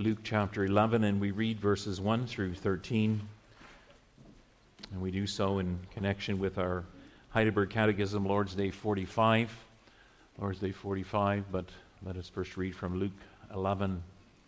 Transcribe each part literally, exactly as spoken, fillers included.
Luke chapter eleven, and we read verses one through thirteen. And we do so in connection with our Heidelberg Catechism, Lord's Day forty-five. Lord's Day forty-five, but let us first read from Luke eleven.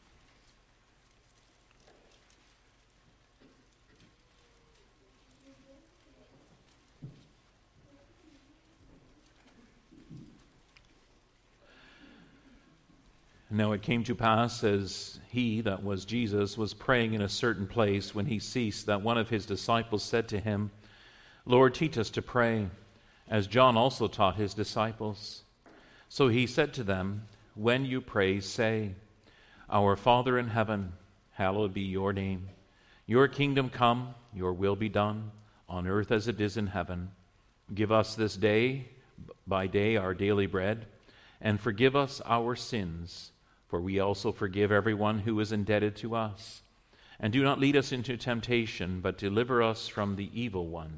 Now it came to pass, as he, that was Jesus, was praying in a certain place, when he ceased, that one of his disciples said to him, Lord, teach us to pray, as John also taught his disciples. So he said to them, when you pray, say, Our Father in heaven, hallowed be your name. Your kingdom come, your will be done, on earth as it is in heaven. Give us this day by day our daily bread, and forgive us our sins, for we also forgive everyone who is indebted to us. And do not lead us into temptation, but deliver us from the evil one.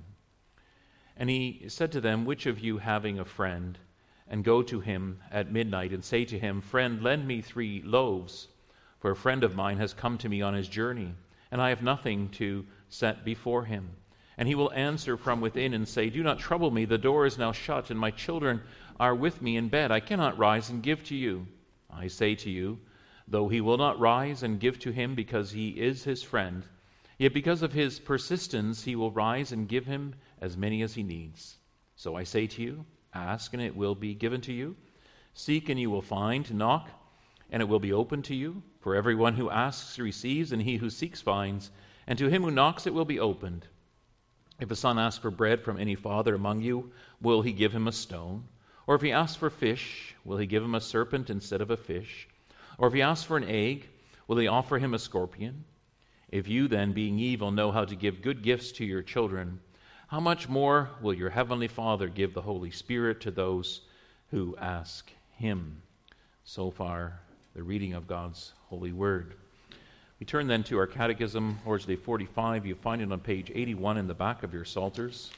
And he said to them, which of you having a friend, and go to him at midnight, and say to him, Friend, lend me three loaves, for a friend of mine has come to me on his journey, and I have nothing to set before him. And he will answer from within and say, Do not trouble me, the door is now shut, and my children are with me in bed. I cannot rise and give to you. I say to you, though he will not rise and give to him because he is his friend, yet because of his persistence he will rise and give him as many as he needs. So I say to you, ask and it will be given to you. Seek and you will find. Knock and it will be opened to you. For everyone who asks receives, and he who seeks finds, and to him who knocks it will be opened. If a son asks for bread from any father among you, will he give him a stone? Or if he asks for fish, will he give him a serpent instead of a fish? Or if he asks for an egg, will he offer him a scorpion? If you then, being evil, know how to give good gifts to your children, how much more will your heavenly Father give the Holy Spirit to those who ask him? So far, the reading of God's holy word. We turn then to our Catechism, Lord's Day forty-five. You find it on page eighty-one in the back of your Psalters.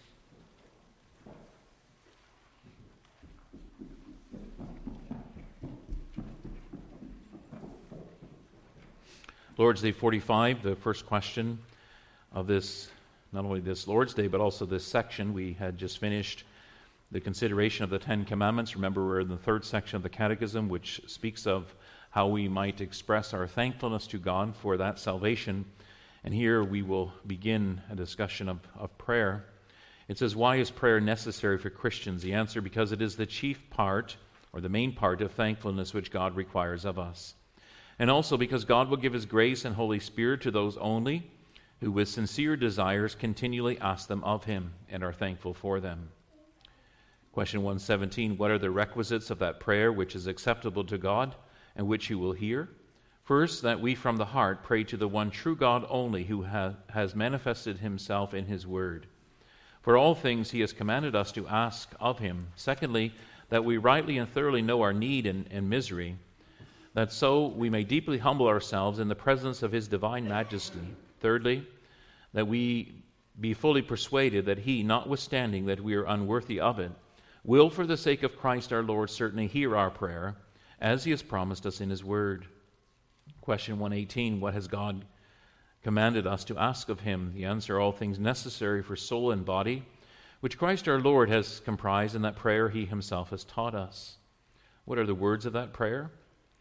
Lord's Day forty-five, the first question of this, not only this Lord's Day, but also this section. We had just finished the consideration of the Ten Commandments. Remember, we're in the third section of the Catechism, which speaks of how we might express our thankfulness to God for that salvation. And here we will begin a discussion of, of prayer. It says, why is prayer necessary for Christians? The answer, because it is the chief part, or the main part of thankfulness which God requires of us. And also because God will give his grace and Holy Spirit to those only who with sincere desires continually ask them of him and are thankful for them. Question one seventeen, what are the requisites of that prayer which is acceptable to God and which he will hear? First, that we from the heart pray to the one true God only, who ha- has manifested himself in his word. For all things he has commanded us to ask of him. Secondly, that we rightly and thoroughly know our need and, and misery, that so we may deeply humble ourselves in the presence of his divine majesty. Thirdly, that we be fully persuaded that he, notwithstanding that we are unworthy of it, will for the sake of Christ our Lord certainly hear our prayer, as he has promised us in his word. Question one eighteen, what has God commanded us to ask of him? The answer, all things necessary for soul and body, which Christ our Lord has comprised in that prayer he himself has taught us. What are the words of that prayer?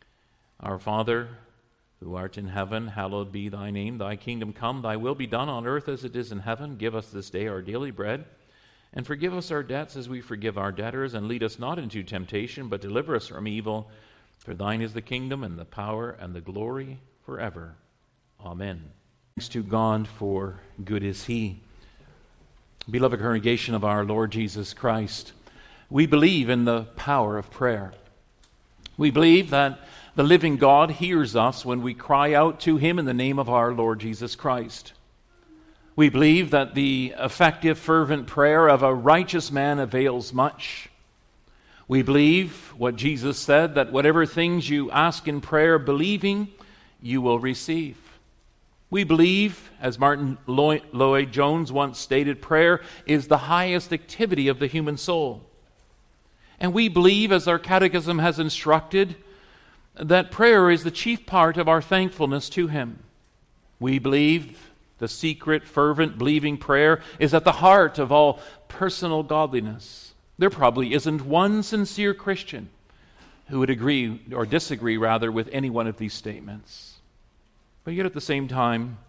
Our Father, who art in heaven, hallowed be thy name. Thy kingdom come, thy will be done on earth as it is in heaven. Give us this day our daily bread, and forgive us our debts as we forgive our debtors. And lead us not into temptation, but deliver us from evil. For thine is the kingdom, and the power, and the glory forever. Amen. Thanks to God, for good is he. Beloved congregation of our Lord Jesus Christ, we believe in the power of prayer. We believe that the living God hears us when we cry out to him in the name of our Lord Jesus Christ. We believe that the effective, fervent prayer of a righteous man avails much. We believe what Jesus said, that whatever things you ask in prayer, believing, you will receive. We believe, as Martin Lloyd-Jones once stated, prayer is the highest activity of the human soul. And we believe, as our catechism has instructed, that prayer is the chief part of our thankfulness to Him. We believe the secret, fervent, believing prayer is at the heart of all personal godliness. There probably isn't one sincere Christian who would agree or disagree, rather, with any one of these statements. But yet at the same time,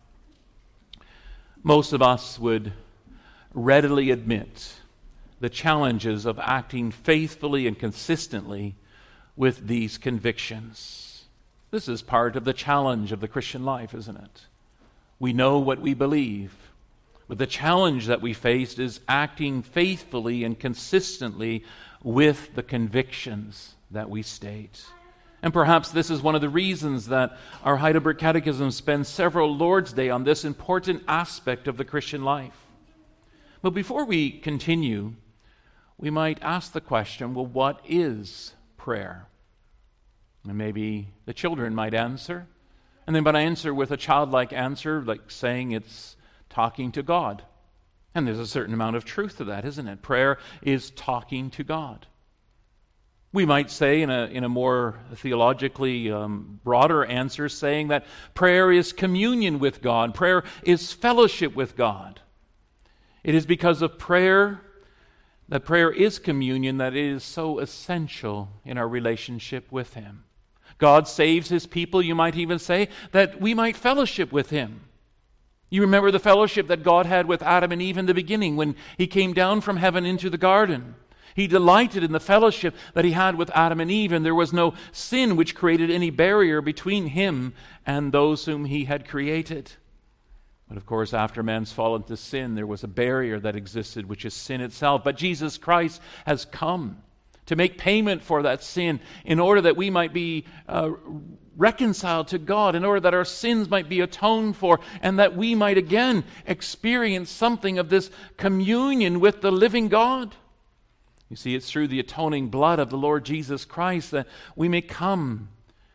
most of us would readily admit the challenges of acting faithfully and consistently with these convictions. This is part of the challenge of the Christian life, isn't it? We know what we believe, but the challenge that we face is acting faithfully and consistently with the convictions that we state. And perhaps this is one of the reasons that our Heidelberg Catechism spends several Lord's Day on this important aspect of the Christian life. But before we continue, we might ask the question, well, what is prayer? And maybe the children might answer, and they might answer with a childlike answer, like saying it's talking to God. And there's a certain amount of truth to that, isn't it? Prayer is talking to God. We might say in a, in a more theologically um, broader answer, saying that prayer is communion with God. Prayer is fellowship with God. It is because of prayer, that prayer is communion, that it is so essential in our relationship with Him. God saves His people, you might even say, that we might fellowship with Him. You remember the fellowship that God had with Adam and Eve in the beginning when He came down from heaven into the garden. He delighted in the fellowship that He had with Adam and Eve, and there was no sin which created any barrier between Him and those whom He had created. But of course, after man's fall into sin, there was a barrier that existed, which is sin itself. But Jesus Christ has come to make payment for that sin in order that we might be uh, reconciled to God, in order that our sins might be atoned for, and that we might again experience something of this communion with the living God. You see, it's through the atoning blood of the Lord Jesus Christ that we may come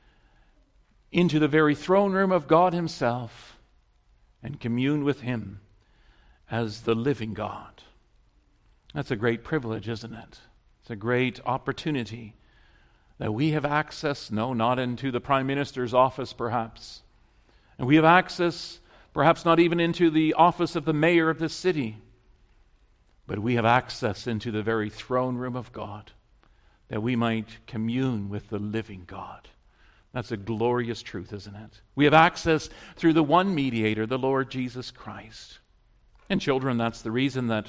into the very throne room of God Himself and commune with Him as the living God. That's a great privilege, isn't it? It's a great opportunity that we have access, no, not into the Prime Minister's office perhaps, and we have access perhaps not even into the office of the mayor of this city, but we have access into the very throne room of God, that we might commune with the living God. That's a glorious truth, isn't it? We have access through the one mediator, the Lord Jesus Christ. And children, that's the reason that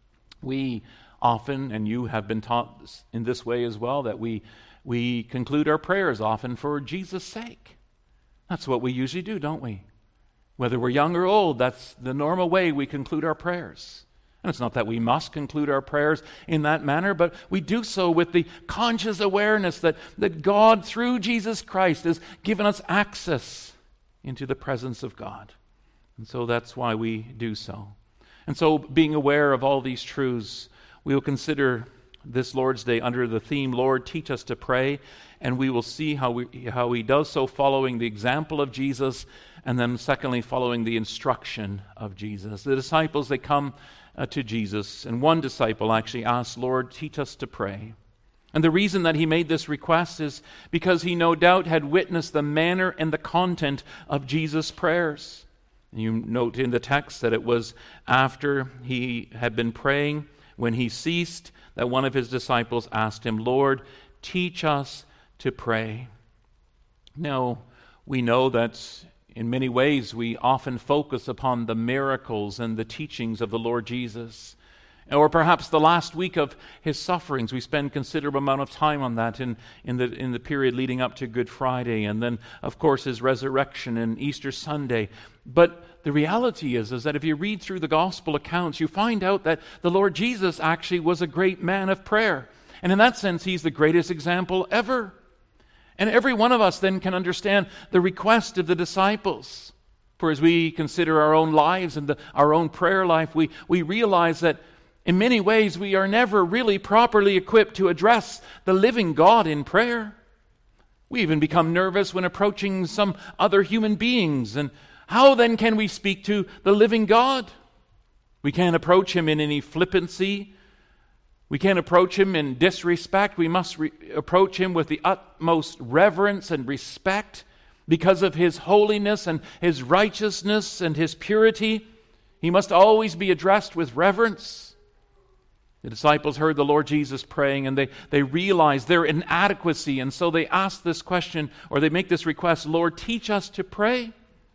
we often, and you have been taught in this way as well, that we, we conclude our prayers often for Jesus' sake. That's what we usually do, don't we? Whether we're young or old, that's the normal way we conclude our prayers. And it's not that we must conclude our prayers in that manner, but we do so with the conscious awareness that, that God, through Jesus Christ, has given us access into the presence of God. And so that's why we do so. And so, being aware of all these truths, we will consider this Lord's Day under the theme, Lord, teach us to pray, and we will see how, we, how He does so following the example of Jesus, and then secondly, following the instruction of Jesus. The disciples, they come Uh, to Jesus, and one disciple actually asked, Lord, teach us to pray. And the reason that he made this request is because he no doubt had witnessed the manner and the content of Jesus' prayers. And you note in the text that it was after he had been praying, when he ceased, that one of his disciples asked him, Lord, teach us to pray. Now, we know that in many ways, we often focus upon the miracles and the teachings of the Lord Jesus. Or perhaps the last week of His sufferings, we spend considerable amount of time on that in, in, the, in the period leading up to Good Friday. And then, of course, His resurrection and Easter Sunday. But the reality is, is that if you read through the gospel accounts, you find out that the Lord Jesus actually was a great man of prayer. And in that sense, He's the greatest example ever. And every one of us then can understand the request of the disciples. For as we consider our own lives and the, our own prayer life, we, we realize that in many ways we are never really properly equipped to address the living God in prayer. We even become nervous when approaching some other human beings. And how then can we speak to the living God? We can't approach Him in any flippancy. We can't approach him in disrespect. We must re- approach him with the utmost reverence and respect because of his holiness and his righteousness and his purity. He must always be addressed with reverence. The disciples heard the Lord Jesus praying, and they, they realized their inadequacy, and so they asked this question, or they make this request, Lord, teach us to pray.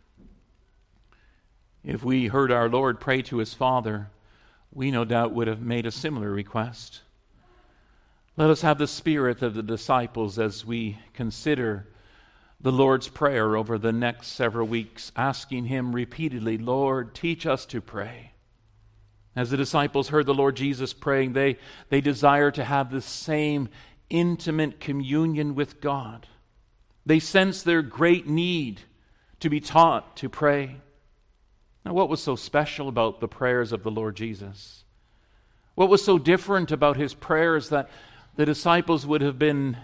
If we heard our Lord pray to his Father, we no doubt would have made a similar request. Let us have the spirit of the disciples as we consider the Lord's Prayer over the next several weeks, asking him repeatedly, Lord, teach us to pray. As the disciples heard the Lord Jesus praying, they, they desire to have the same intimate communion with God. They sense their great need to be taught to pray. Now, what was so special about the prayers of the Lord Jesus? What was so different about his prayers that the disciples would have been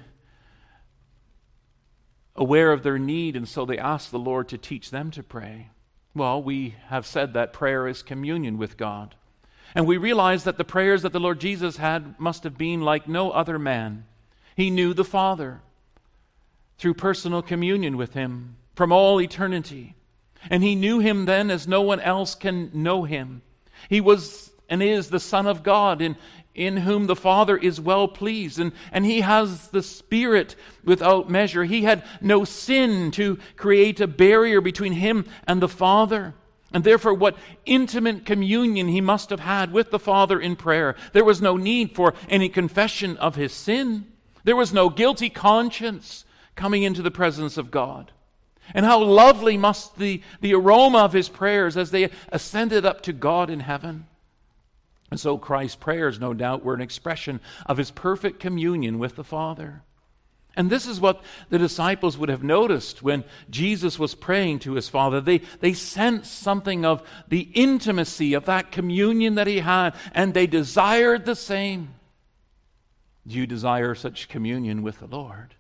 aware of their need, and so they asked the Lord to teach them to pray? Well, we have said that prayer is communion with God. And we realize that the prayers that the Lord Jesus had must have been like no other man. He knew the Father through personal communion with him from all eternity. And he knew him then as no one else can know him. He was and is the Son of God, in, in whom the Father is well pleased. And, and he has the Spirit without measure. He had no sin to create a barrier between him and the Father. And therefore, what intimate communion he must have had with the Father in prayer. There was no need for any confession of his sin. There was no guilty conscience coming into the presence of God. And how lovely must the, the aroma of his prayers as they ascended up to God in heaven. And so Christ's prayers, no doubt, were an expression of his perfect communion with the Father. And this is what the disciples would have noticed when Jesus was praying to his Father. They, they sensed something of the intimacy of that communion that he had, and they desired the same. Do you desire such communion with the Lord?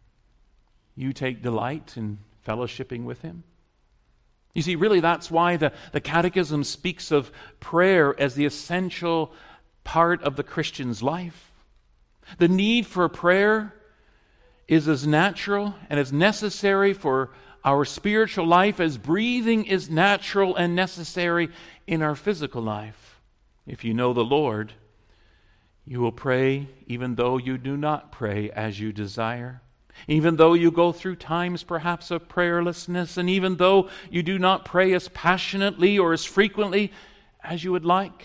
You take delight in fellowshipping with him? You see, really that's why the, the Catechism speaks of prayer as the essential part of the Christian's life. The need for prayer is as natural and as necessary for our spiritual life as breathing is natural and necessary in our physical life. If you know the Lord, you will pray even though you do not pray as you desire. Even though you go through times perhaps of prayerlessness, and even though you do not pray as passionately or as frequently as you would like,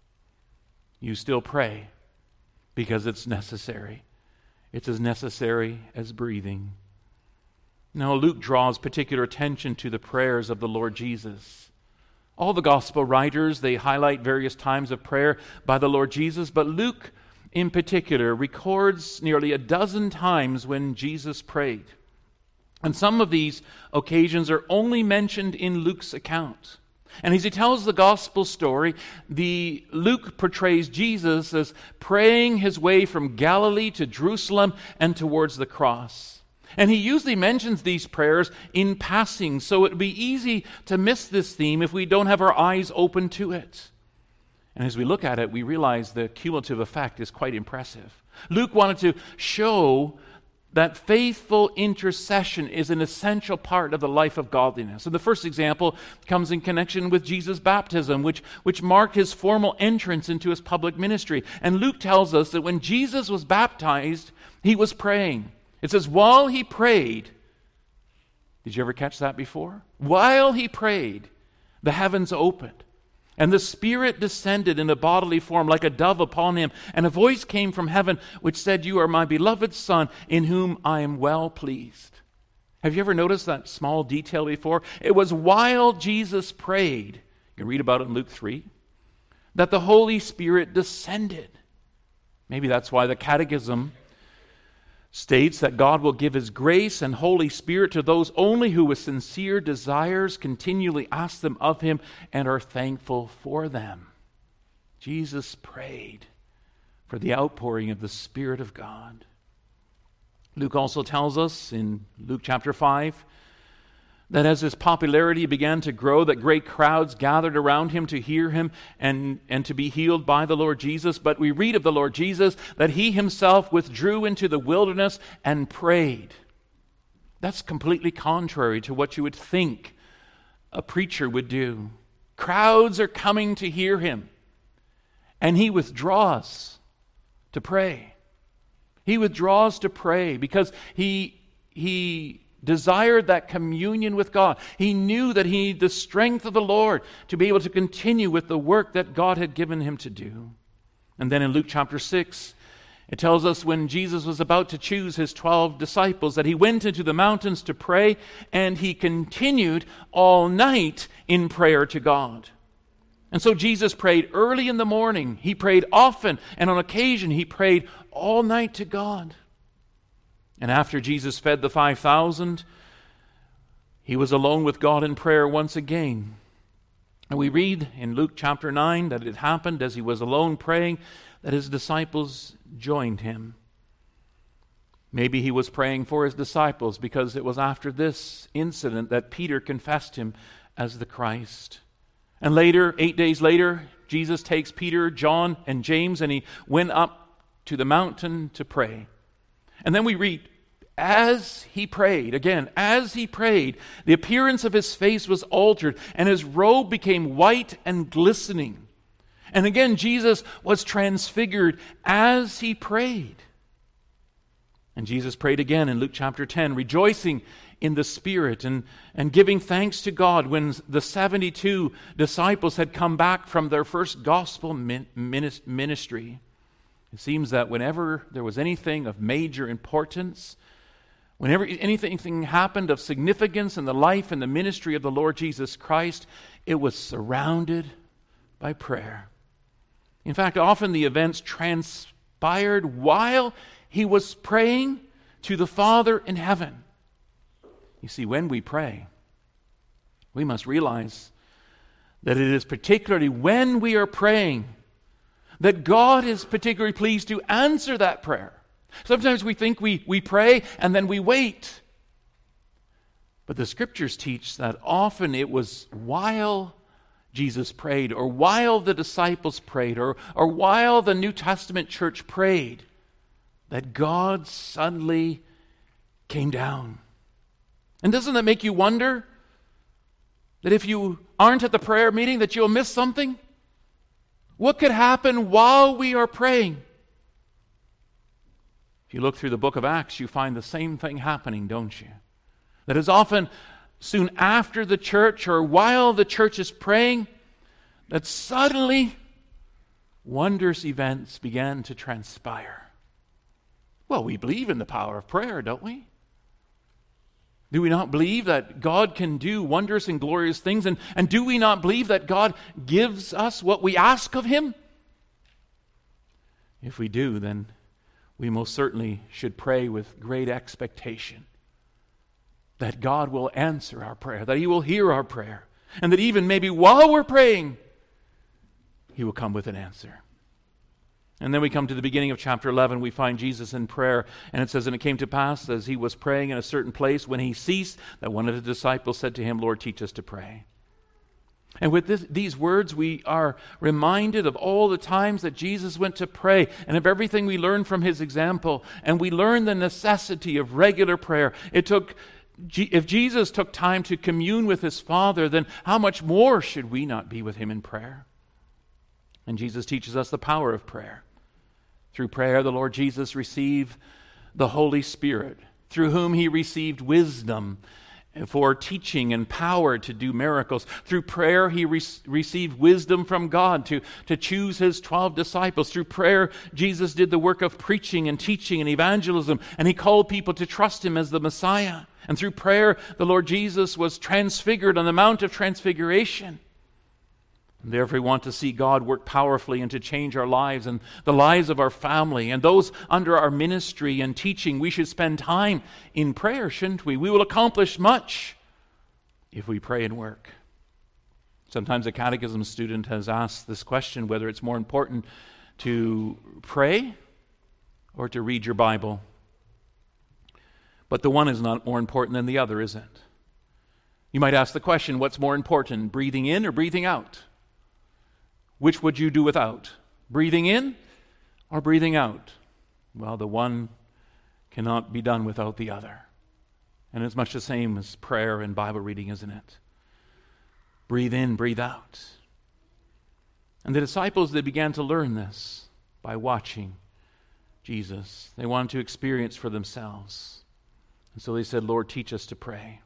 you still pray because it's necessary. It's as necessary as breathing. Now, Luke draws particular attention to the prayers of the Lord Jesus. All the gospel writers, they highlight various times of prayer by the Lord Jesus, but Luke in particular records nearly a dozen times when Jesus prayed. And some of these occasions are only mentioned in Luke's account. And as he tells the gospel story, the Luke portrays Jesus as praying his way from Galilee to Jerusalem and towards the cross. And he usually mentions these prayers in passing, so it would be easy to miss this theme if we don't have our eyes open to it. And as we look at it, we realize the cumulative effect is quite impressive. Luke wanted to show that faithful intercession is an essential part of the life of godliness. And the first example comes in connection with Jesus' baptism, which, which marked his formal entrance into his public ministry. And Luke tells us that when Jesus was baptized, he was praying. It says, while he prayed, did you ever catch that before? While he prayed, the heavens opened. And the Spirit descended in a bodily form like a dove upon him. And a voice came from heaven which said, "You are my beloved Son, in whom I am well pleased." Have you ever noticed that small detail before? It was while Jesus prayed, you can read about it in Luke three, that the Holy Spirit descended. Maybe that's why the Catechism states that God will give his grace and Holy Spirit to those only who with sincere desires continually ask them of him and are thankful for them. Jesus prayed for the outpouring of the Spirit of God. Luke also tells us in Luke chapter five that as his popularity began to grow, that great crowds gathered around him to hear him and, and to be healed by the Lord Jesus. But we read of the Lord Jesus that he himself withdrew into the wilderness and prayed. That's completely contrary to what you would think a preacher would do. Crowds are coming to hear him, and he withdraws to pray. He withdraws to pray because he he desired that communion with God. He knew that he needed the strength of the Lord to be able to continue with the work that God had given him to do. And then in Luke chapter six, it tells us when Jesus was about to choose his twelve disciples that he went into the mountains to pray, and he continued all night in prayer to God. And so Jesus prayed early in the morning. He prayed often, and on occasion he prayed all night to God. And after Jesus fed the five thousand, he was alone with God in prayer once again. And we read in Luke chapter nine that it happened as he was alone praying that his disciples joined him. Maybe he was praying for his disciples because it was after this incident that Peter confessed him as the Christ. And later, eight days later, Jesus takes Peter, John, and James, and he went up to the mountain to pray. And then we read, as he prayed, again, as he prayed, the appearance of his face was altered, and his robe became white and glistening. And again, Jesus was transfigured as he prayed. And Jesus prayed again in Luke chapter ten, rejoicing in the Spirit and, and giving thanks to God when the seventy-two disciples had come back from their first gospel min- ministry. It seems that whenever there was anything of major importance, whenever anything happened of significance in the life and the ministry of the Lord Jesus Christ, it was surrounded by prayer. In fact, often the events transpired while he was praying to the Father in heaven. You see, when we pray, we must realize that it is particularly when we are praying that God is particularly pleased to answer that prayer. Sometimes we think we, we pray and then we wait. But the Scriptures teach that often it was while Jesus prayed, or while the disciples prayed, or, or while the New Testament church prayed, that God suddenly came down. And doesn't that make you wonder that if you aren't at the prayer meeting that you'll miss something? What could happen while we are praying? If you look through the book of Acts, you find the same thing happening, don't you? That is often soon after the church or while the church is praying that suddenly wondrous events began to transpire. Well, we believe in the power of prayer, don't we? Do we not believe that God can do wondrous and glorious things? And, and do we not believe that God gives us what we ask of Him? If we do, then we most certainly should pray with great expectation that God will answer our prayer, that He will hear our prayer, and that even maybe while we're praying, He will come with an answer. And then we come to the beginning of chapter eleven. We find Jesus in prayer. And it says, and it came to pass as he was praying in a certain place, when he ceased, that one of the disciples said to him, Lord, teach us to pray. And with this, these words, we are reminded of all the times that Jesus went to pray and of everything we learned from his example. And we learn the necessity of regular prayer. It took, if Jesus took time to commune with his Father, then how much more should we not be with him in prayer? And Jesus teaches us the power of prayer. Through prayer, the Lord Jesus received the Holy Spirit, through whom he received wisdom for teaching and power to do miracles. Through prayer, he re- received wisdom from God to, to choose his twelve disciples. Through prayer, Jesus did the work of preaching and teaching and evangelism, and he called people to trust him as the Messiah. And through prayer, the Lord Jesus was transfigured on the Mount of Transfiguration. And therefore, we want to see God work powerfully and to change our lives and the lives of our family and those under our ministry and teaching. We should spend time in prayer, shouldn't we? We will accomplish much if we pray and work. Sometimes a catechism student has asked this question, whether it's more important to pray or to read your Bible. But the one is not more important than the other, is it? You might ask the question, what's more important, breathing in or breathing out? Which would you do without? Breathing in or breathing out? Well, the one cannot be done without the other. And it's much the same as prayer and Bible reading, isn't it? Breathe in, breathe out. And the disciples, they began to learn this by watching Jesus. They wanted to experience for themselves. And so they said, Lord, teach us to pray.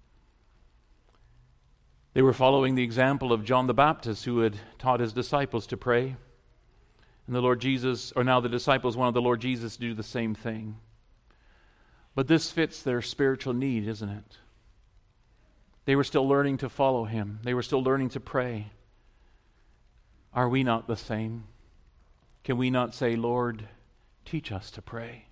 They were following the example of John the Baptist, who had taught his disciples to pray. And the Lord Jesus, or now the disciples wanted the Lord Jesus to do the same thing. But this fits their spiritual need, isn't it? They were still learning to follow him. They were still learning to pray. Are we not the same? Can we not say, Lord, teach us to pray?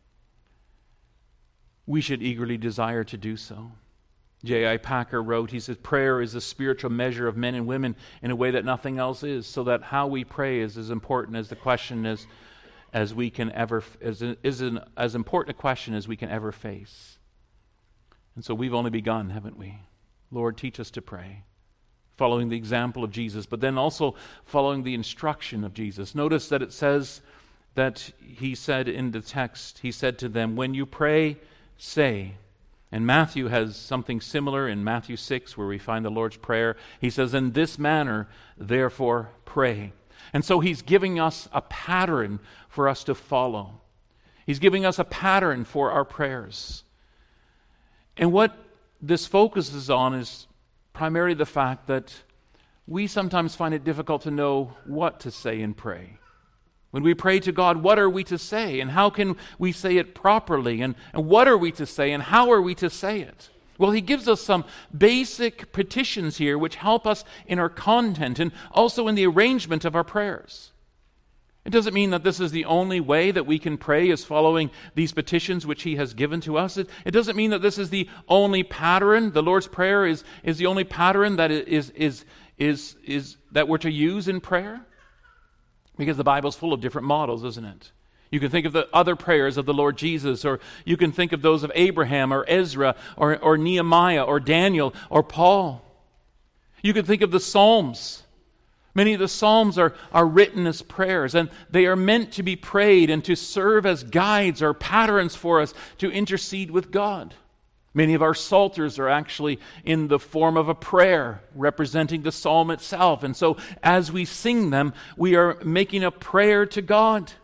We should eagerly desire to do so. J I Packer wrote, he says, prayer is the spiritual measure of men and women in a way that nothing else is, so that how we pray is as important as the question is, as we can ever, as, is an, as important a question as we can ever face. And so we've only begun, haven't we? Lord, teach us to pray, following the example of Jesus, but then also following the instruction of Jesus. Notice that it says that he said in the text, he said to them, when you pray, say. And Matthew has something similar in Matthew six, where we find the Lord's Prayer. He says, in this manner, therefore, pray. And so he's giving us a pattern for us to follow. He's giving us a pattern for our prayers. And what this focuses on is primarily the fact that we sometimes find it difficult to know what to say and pray. When we pray to God, what are we to say? And how can we say it properly? And, and what are we to say? And how are we to say it? Well, he gives us some basic petitions here which help us in our content and also in the arrangement of our prayers. It doesn't mean that this is the only way that we can pray, is following these petitions which he has given to us. It, it doesn't mean that this is the only pattern. The Lord's Prayer is, is the only pattern that is, is, is, is that we're to use in prayer. Because the Bible's full of different models, isn't it? You can think of the other prayers of the Lord Jesus, or you can think of those of Abraham or Ezra or, or Nehemiah or Daniel or Paul. You can think of the Psalms. Many of the Psalms are, are written as prayers, and they are meant to be prayed and to serve as guides or patterns for us to intercede with God. Many of our psalters are actually in the form of a prayer representing the psalm itself. And so as we sing them, we are making a prayer to God.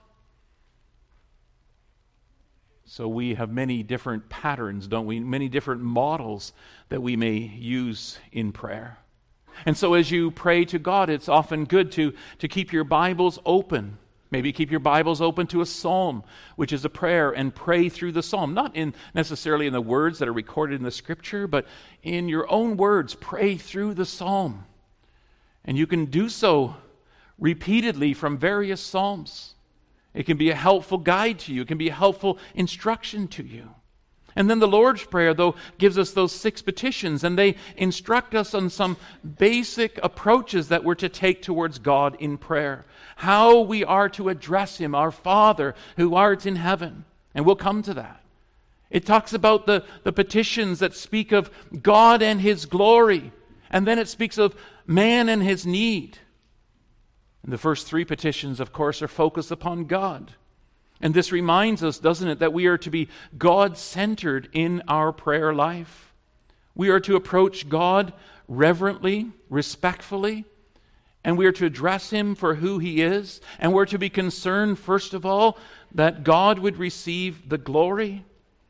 So we have many different patterns, don't we? Many different models that we may use in prayer. And so as you pray to God, it's often good to, to keep your Bibles open. Maybe keep your Bibles open to a psalm, which is a prayer, and pray through the psalm. Not in necessarily in the words that are recorded in the Scripture, but in your own words, pray through the psalm. And you can do so repeatedly from various psalms. It can be a helpful guide to you. It can be a helpful instruction to you. And then the Lord's Prayer, though, gives us those six petitions, and they instruct us on some basic approaches that we're to take towards God in prayer. How we are to address Him, our Father who art in heaven. And we'll come to that. It talks about the, the petitions that speak of God and His glory. And then it speaks of man and his need. And the first three petitions, of course, are focused upon God. And this reminds us, doesn't it, that we are to be God-centered in our prayer life. We are to approach God reverently, respectfully, and we are to address Him for who He is. And we're to be concerned, first of all, that God would receive the glory.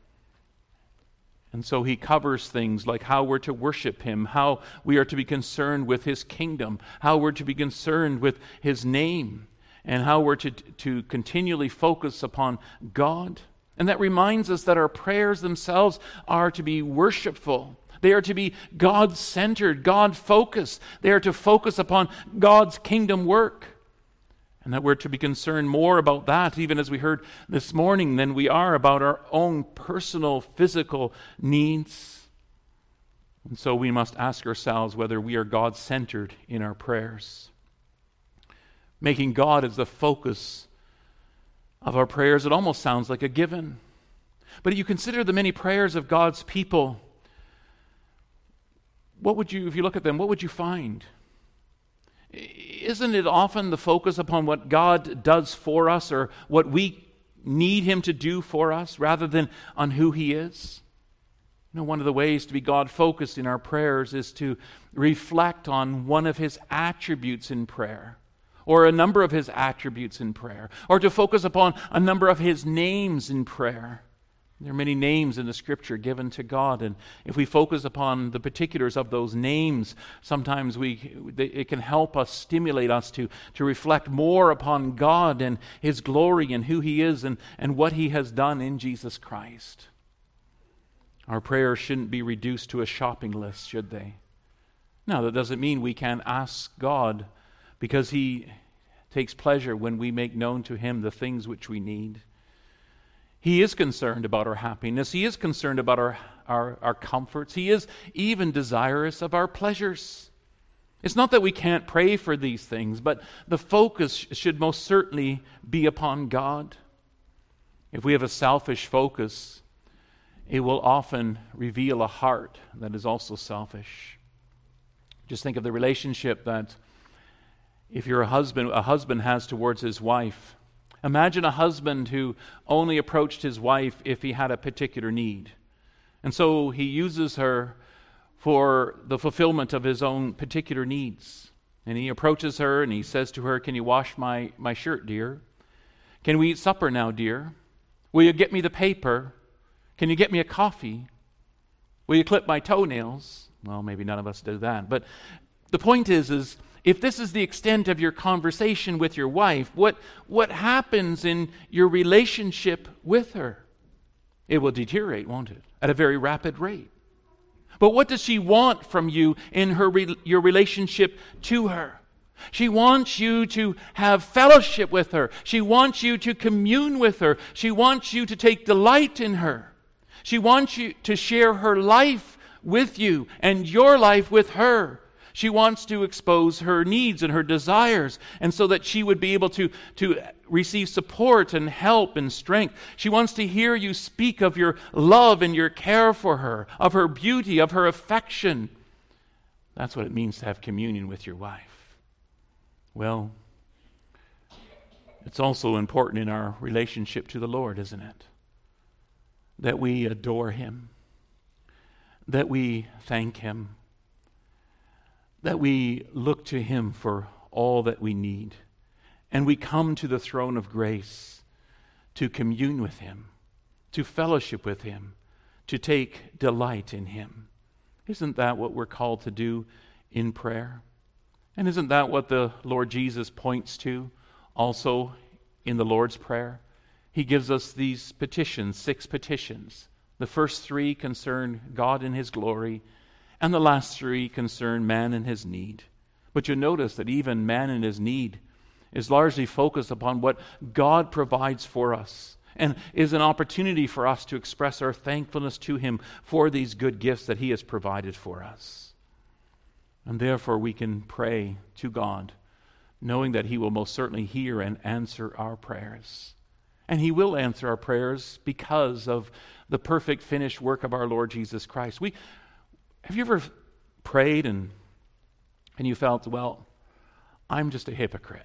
And so He covers things like how we're to worship Him, how we are to be concerned with His kingdom, how we're to be concerned with His name, and how we're to, to continually focus upon God. And that reminds us that our prayers themselves are to be worshipful. They are to be God-centered, God-focused. They are to focus upon God's kingdom work. And that we're to be concerned more about that, even as we heard this morning, than we are about our own personal, physical needs. And so we must ask ourselves whether we are God-centered in our prayers. Making God as the focus of our prayers, it almost sounds like a given. But you consider the many prayers of God's people, what would you, if you look at them, what would you find? Isn't it often the focus upon what God does for us or what we need Him to do for us rather than on who He is? You know, one of the ways to be God-focused in our prayers is to reflect on one of His attributes in prayer, or a number of His attributes in prayer, or to focus upon a number of His names in prayer. There are many names in the Scripture given to God, and if we focus upon the particulars of those names, sometimes we it can help us, stimulate us to, to reflect more upon God and His glory and who He is and, and what He has done in Jesus Christ. Our prayers shouldn't be reduced to a shopping list, should they? Now, that doesn't mean we can't ask God, because He takes pleasure when we make known to Him the things which we need. He is concerned about our happiness. He is concerned about our, our, our comforts. He is even desirous of our pleasures. It's not that we can't pray for these things, but the focus should most certainly be upon God. If we have a selfish focus, it will often reveal a heart that is also selfish. Just think of the relationship that if you're a husband, a husband has towards his wife. Imagine a husband who only approached his wife if he had a particular need. And so he uses her for the fulfillment of his own particular needs. And he approaches her and he says to her, "Can you wash my, my shirt, dear? Can we eat supper now, dear? Will you get me the paper? Can you get me a coffee? Will you clip my toenails?" Well, maybe none of us do that. But the point is, is if this is the extent of your conversation with your wife, what, what happens in your relationship with her? It will deteriorate, won't it? At a very rapid rate. But what does she want from you in her re- your relationship to her? She wants you to have fellowship with her. She wants you to commune with her. She wants you to take delight in her. She wants you to share her life with you and your life with her. She wants to expose her needs and her desires, and so that she would be able to, to receive support and help and strength. She wants to hear you speak of your love and your care for her, of her beauty, of her affection. That's what it means to have communion with your wife. Well, it's also important in our relationship to the Lord, isn't it? That we adore Him, that we thank Him, that we look to Him for all that we need, and we come to the throne of grace to commune with Him, to fellowship with Him, to take delight in Him. Isn't that what we're called to do in prayer? And isn't that what the Lord Jesus points to also in the Lord's Prayer? He gives us these petitions, six petitions. The first three concern God and His glory, and the last three concern man and his need. But you notice that even man and his need is largely focused upon what God provides for us, and is an opportunity for us to express our thankfulness to Him for these good gifts that He has provided for us. And therefore we can pray to God, knowing that He will most certainly hear and answer our prayers. And He will answer our prayers because of the perfect finished work of our Lord Jesus Christ. We, have you ever prayed and, and you felt, well, I'm just a hypocrite?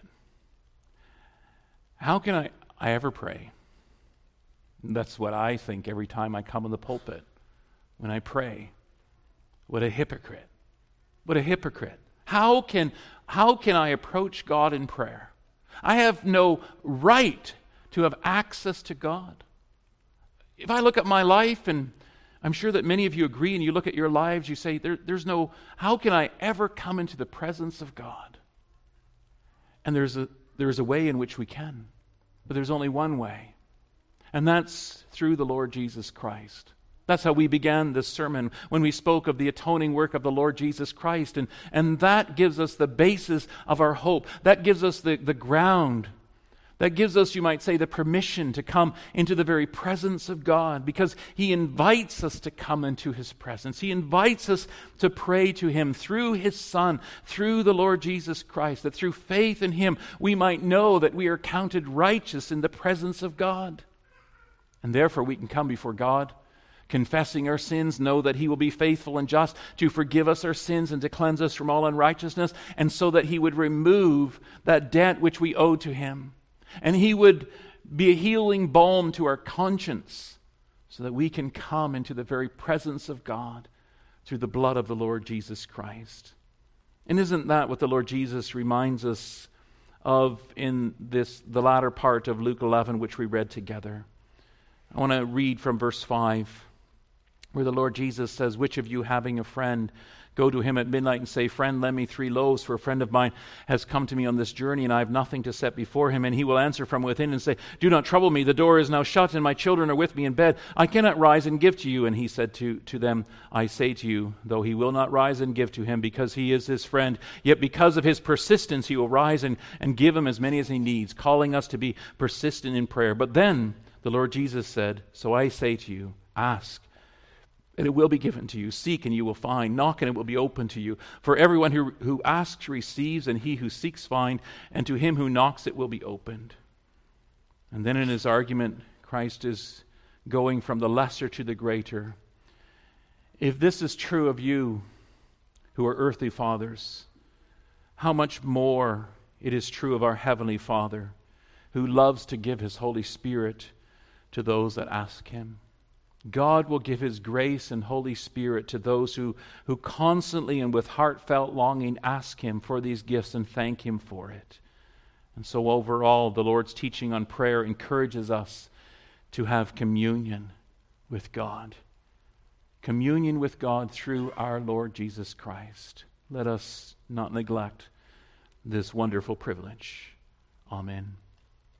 How can I, I ever pray? That's what I think every time I come in the pulpit. When I pray, what a hypocrite. What a hypocrite. How can, how can I approach God in prayer? I have no right to have access to God. If I look at my life, and I'm sure that many of you agree, and you look at your lives, you say, there, there's no, how can I ever come into the presence of God? And there's a, there's a way in which we can, but there's only one way, and that's through the Lord Jesus Christ. That's how we began this sermon when we spoke of the atoning work of the Lord Jesus Christ, and, and that gives us the basis of our hope. That gives us the, the ground. That gives us, you might say, the permission to come into the very presence of God, because He invites us to come into His presence. He invites us to pray to Him through His Son, through the Lord Jesus Christ, that through faith in Him we might know that we are counted righteous in the presence of God. And therefore we can come before God confessing our sins, know that he will be faithful and just to forgive us our sins and to cleanse us from all unrighteousness, and so that he would remove that debt which we owe to him. And he would be a healing balm to our conscience so that we can come into the very presence of God through the blood of the Lord Jesus Christ. And isn't that what the Lord Jesus reminds us of in this the latter part of Luke eleven, which we read together? I want to read from verse five, where the Lord Jesus says, "Which of you, having a friend, go to him at midnight and say, 'Friend, lend me three loaves, for a friend of mine has come to me on this journey, and I have nothing to set before him.' And he will answer from within and say, 'Do not trouble me, the door is now shut, and my children are with me in bed. I cannot rise and give to you.' And he said to, to them, 'I say to you, though he will not rise and give to him, because he is his friend, yet because of his persistence he will rise and, and give him as many as he needs,' calling us to be persistent in prayer. But then the Lord Jesus said, 'So I say to you, ask, and it will be given to you. Seek, and you will find. Knock, and it will be opened to you. For everyone who, who asks receives, and he who seeks finds, and to him who knocks it will be opened.'" And then in his argument, Christ is going from the lesser to the greater. If this is true of you who are earthly fathers, how much more it is true of our Heavenly Father, who loves to give his Holy Spirit to those that ask him. God will give his grace and Holy Spirit to those who, who constantly and with heartfelt longing ask him for these gifts and thank him for it. And so overall, the Lord's teaching on prayer encourages us to have communion with God. Communion with God through our Lord Jesus Christ. Let us not neglect this wonderful privilege. Amen.